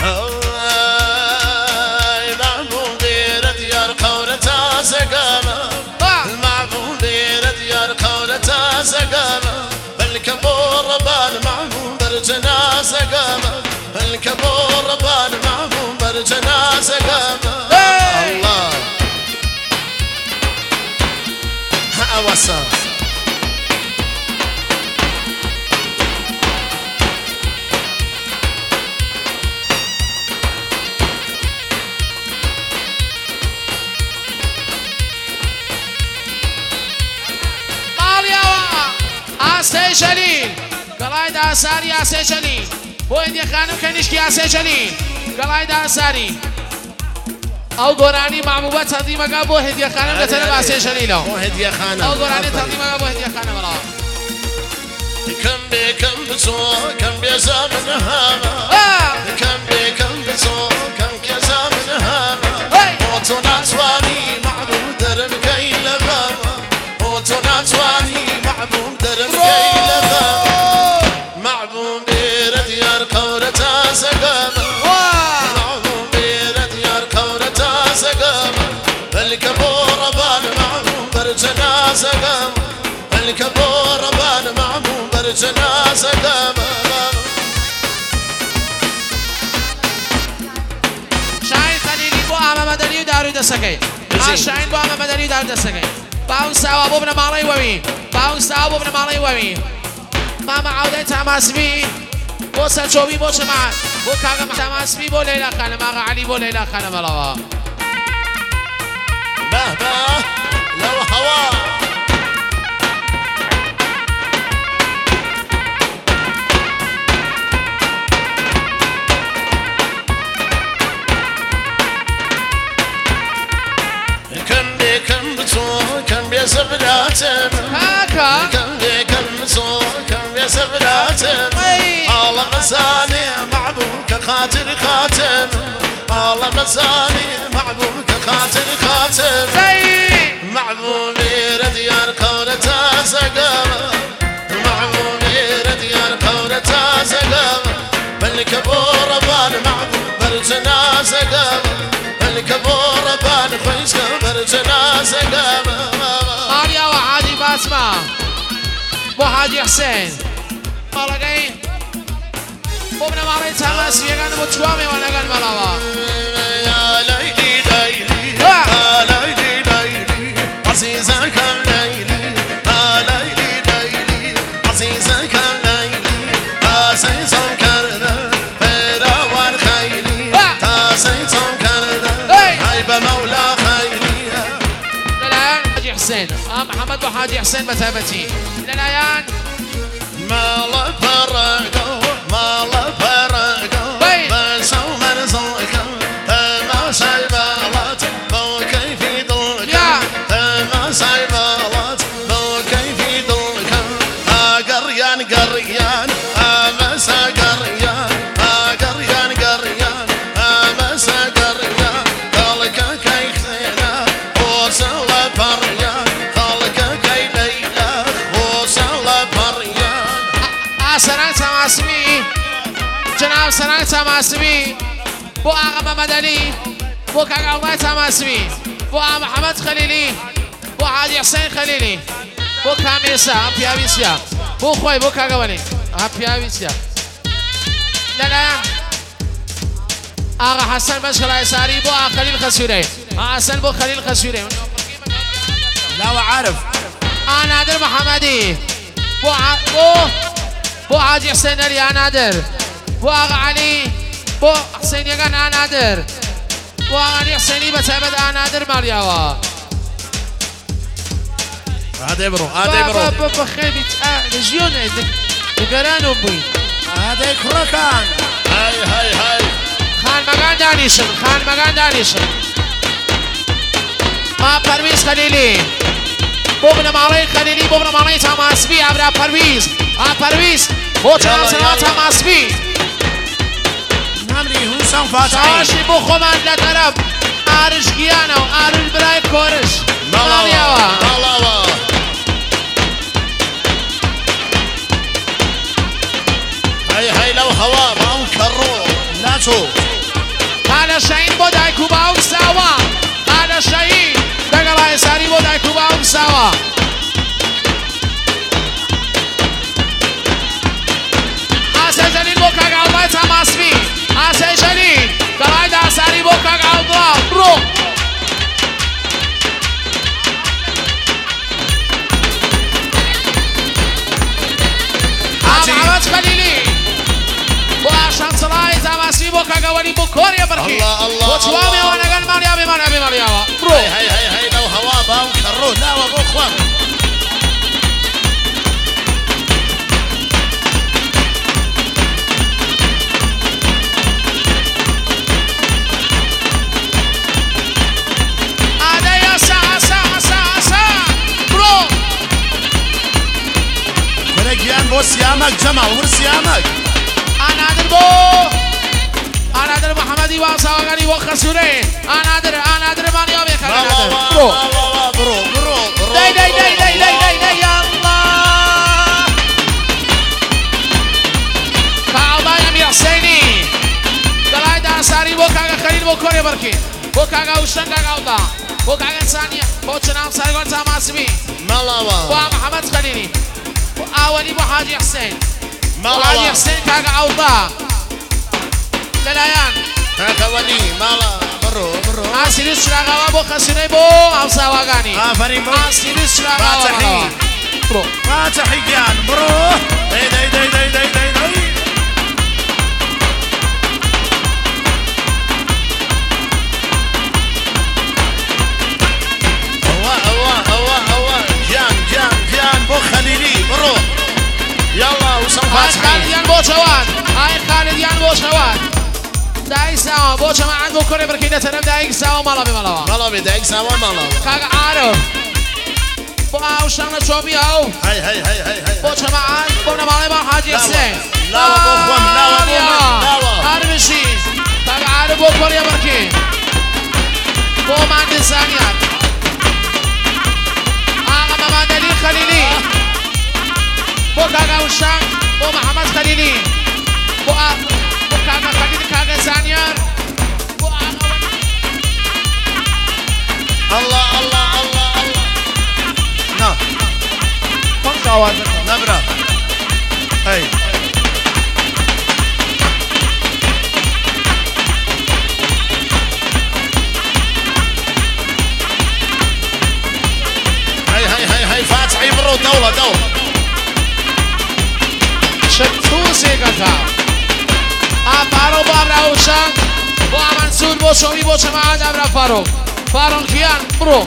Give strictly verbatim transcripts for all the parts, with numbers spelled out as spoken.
المعبود دير ديار قولة سقامة المعبود دير ديار قولة سقامة بالكبور ربان معبود برجنا سقامة بالكبور ربان معبود برجنا سقامة الله أوصل آسه جلیل قلای داساری آسه جلیل بو اندی خانم کنیشکی آسه جلیل قلای داساری او گورانی معموبه تقدیم اگه بو هدیه خانم لطنب آسه جلیل بو هدیه خانم او گورانی تقدیم اگه بو هدیه خانم را کم بی کم بسو کم بی زمن هما کم بی کم بسو کم بی زمن هما اوتو نتوانی معبود درم کی لبما اوتو نتوانی معبود درم کی لبما معبود دیر دیار قورة سقامة معبود دیر دیار قورة سقامة بالكبور بان معبود برجنا سقامة بالكبور بان معبود برجنا سقامة شاهین خلیلی بو آمه مدنی و دارو دستگی شاهین بو آمه مدنی و دارو دستگی باون سوا بو بنا مالای ومی باون سوا بو بنا مالای ومی ماما عوده تماسبی بو سلچوبی بو شمال بو کاغم تماسبی بو لیلا خانم آقا علی بو لیلا خانم الله به به لو هوا كم بتو كم بيسبلاتم هاكا كم كم بتو كم بيسبلاتم الله مساني معبوك خاطر خاتم الله مساني معبوك خاطر خاتم معبوبي رديار قولة سقامة معبوبي رديار قولة سقامة بالكبور بان معبوب برجنا سقامة بالكبور بان خويش برجنا سقامة ماريا وعادي باسمة بو حاجي حسين مالقين بو ابن ماري تماس يغان بو تشوامي ونغان ملاوا يا ليلي ليلي يا ليلي ليلي عزيزة كم ليلي يا ليلي ليلي عزيزة كم ليلي عزيزة كرنا فراوان خيلي عزيزة كرنا هيبة مولا خيلي للآن حاجي حسين اه محمد بو حاجي حسين مثابتي للآن ما لا فرقه ما لا فرقه بس عمر زوجه ما سايبالات بو كيف ضلك ما سايبالات بو كيف ضلك قريان قريان مسا قريان قريان قريان مسا قريان قالك كي خينا وصل فريان قالك كي ليلى وصل فريان سران تماسبی جناب سران تماسبی بو آقا مدنی بو کاغا تماسبی بو آقا محمد خلیلی بو حاجی حسین خلیلی بو کامیسا هم پیاویسیا بو خوی بو کاغا ونی هم پیاویسیا للا آقا حسن مشغل ساری بو آقا خلیل خسوره آقا حسن بو خلیل خسوره لا وعارف آقا نادر محمدی بو ع... بو بو حاجی حسین علی نادر بو آقا علی بو حسین یگان نادر بو آقا علی حسینی بتعبد نادر ماریاوا هذا برو هذا برو بابا بابا خیلی لجیونه دگرانو بوی هذا كركان هاي هاي هاي خان مگان دانیشن خان مگان دانیشن ما پرویز خلیلی بو ابن مالای خلیلی بو ابن مالای تماسبی ابرا پرویز آ پرویز بو چنان سنان تماسبی نمری حسن فاتحی شاشی بو خومن لطرف آرش گیانا و آرش برای کورش مالیاوا مالاوا هاي هاي لو هوا ما انكروا لا شو شاهین با دایکو باوک ساوا آدا شاهین دگلای ساری با دایکو باوک ساوا آسه جلیل با کاغ الله تماسمی آسه جلیل دلای داساری با کاغ الله برو محمد خلیلی با شمس الله تماسمی با کاغ ولی با کاری برکی الله الله با توامه و نگن مالیا بی مالیا بی مالیا برو هاي هاي هاي هاي لو هوا باو كروه لا وابو خوام آده یا سا سا سا سا برو كنجيان بو سيامك جمع ور سيامك آنادر بو آنادر محمدی و سواگانی و خسوره آنادر آنادر مالیا بی کاغ آنادر برو برو برو برو دی دی دی دی دی دی دی یا الله کاغای امیر حسینی دلای دانساری بو کاغ خلیل بو کاری برکی بو کاغ اوشتن کاغ اودا بو کاغ ثانیه بو چنام سرگان تماسمی ملاوا بو محمد خلیلی بو اولی بو حاجی حسین بو ملاوا حاجی حسین کاغ اودا للايان هذا ولي مالا برو برو آسیریس شراغاوا بو خسونه بو او سواگانی آفرین بو آسیریس شراغاوا فاتحی برو فاتحی جان برو دی دی دی دی دی دی دی هوا هوا هوا هوا جان جان جان بو خليلي برو يلا وصل آی فاتحي خالدیان بو چوان آی خالدیان بو چوان دایک ساوا بو چما عند بو کنه برکی نترم دایک ساوا مالا بی مالا مالا بدك سوا مالا کاغ عارف بو او شان چوبی او هاي هاي هاي هاي هاي بو چما عند بو نماله با حاجی حسین لا و بو خوام لا و بو من لا و هر بشی کاغ عارف بو کنه برکی بو مند ثانیات آقا محمد علی خلیلی بو کاغ اوشان بو محمد خلیلی بو بو کاغ خلیلی کاغ ثانیار بو آقا الله الله الله الله نا فقط آواز نبرة هاي هاي هاي هاي هاي فاتحي برو دولة دولة شتوسی کتا آفارو با ابراهوشان با منصور با شومی با چمعاد ابرا فاروق فاروق کیان برو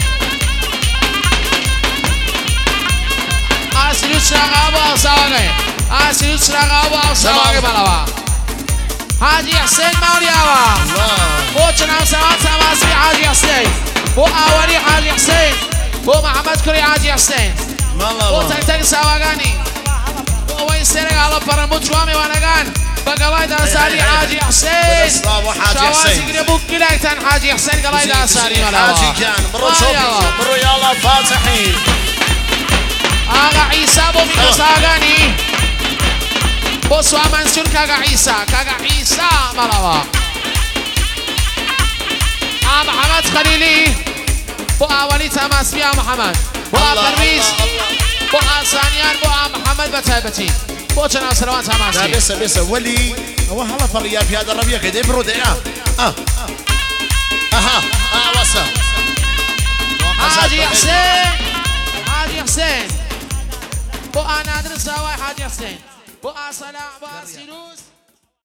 آسیلوس شراغا با سواگه آسیلوس شراغا با سواگه بلاوا حاجی حسین مولیاوا با چنام سواد سماسی حاجی حسین با اولی حاجی حسین با محمد کری حاجی حسین با تک تک سواگانی وين سرق على برموت وامي ونقان بقلايد أساري حاجي حسين شواسي قريبوك كلاكتان حاجي حسين قلايد أساري ملاوا حاجي كان برو شوفي برو يلا فاتحين آغا عيسى بو ميكو ساقاني بو سوا منسون كاقا عيسى كاقا عيسى ملاوا آ محمد خليلي بو أولي تماس بيا محمد بو أبرميز بو آسانيان بو محمد بتايبتي بو جناب سلوات هماسي لا بس بس ولي هو هلا فريا في هذا الربيع كده برود اه اه اها اه وصل حاجي حسين حاجي حسين بو انا ادرس سواي حاجي حسين بو اصلا بو سيروس